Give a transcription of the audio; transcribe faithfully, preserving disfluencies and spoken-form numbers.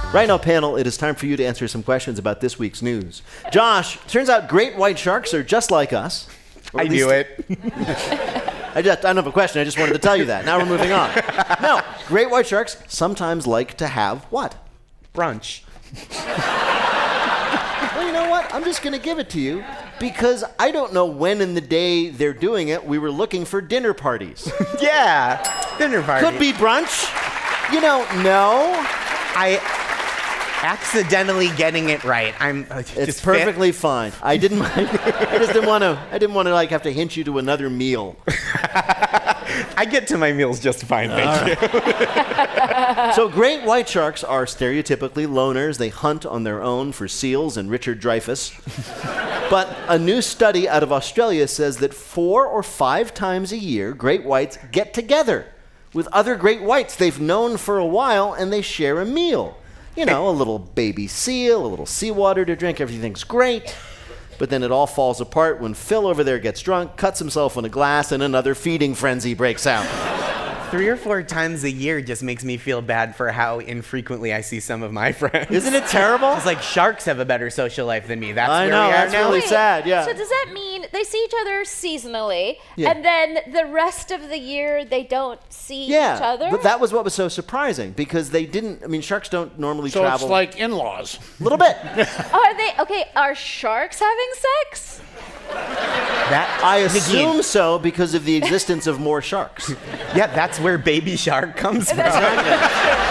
Right now, panel, it is time for you to answer some questions about this week's news. Josh, turns out great white sharks are just like us. I knew it. I just I don't have a question. I just wanted to tell you that. Now we're moving on. No, great white sharks sometimes like to have what? Brunch. Well, you know what? I'm just going to give it to you because I don't know when in the day they're doing it. We were looking for dinner parties. Yeah, dinner party. Could be brunch. You don't know. I accidentally getting it right. I'm. Uh, It's just perfectly fine. I didn't. I just didn't want to. I didn't want to like have to hint you to another meal. I get to my meals just fine, thank you. So great white sharks are stereotypically loners. They hunt on their own for seals and Richard Dreyfuss. But a new study out of Australia says that four or five times a year, great whites get together with other great whites they've known for a while, and they share a meal. You know, a little baby seal, a little seawater to drink, everything's great. But then it all falls apart when Phil over there gets drunk, cuts himself in a glass, and another feeding frenzy breaks out. Three or four times a year just makes me feel bad for how infrequently I see some of my friends. Isn't it terrible? It's like sharks have a better social life than me. That's I where know, we are that's now. really sad, yeah. So does that mean they see each other seasonally, Yeah. and then the rest of the year they don't see Yeah, each other? but that was what was so surprising, because they didn't, I mean, sharks don't normally So travel. it's like in-laws. A little bit. Are they, okay, are sharks having sex? That, I assume so because of the existence of more sharks. yeah, that's where baby shark comes from. That's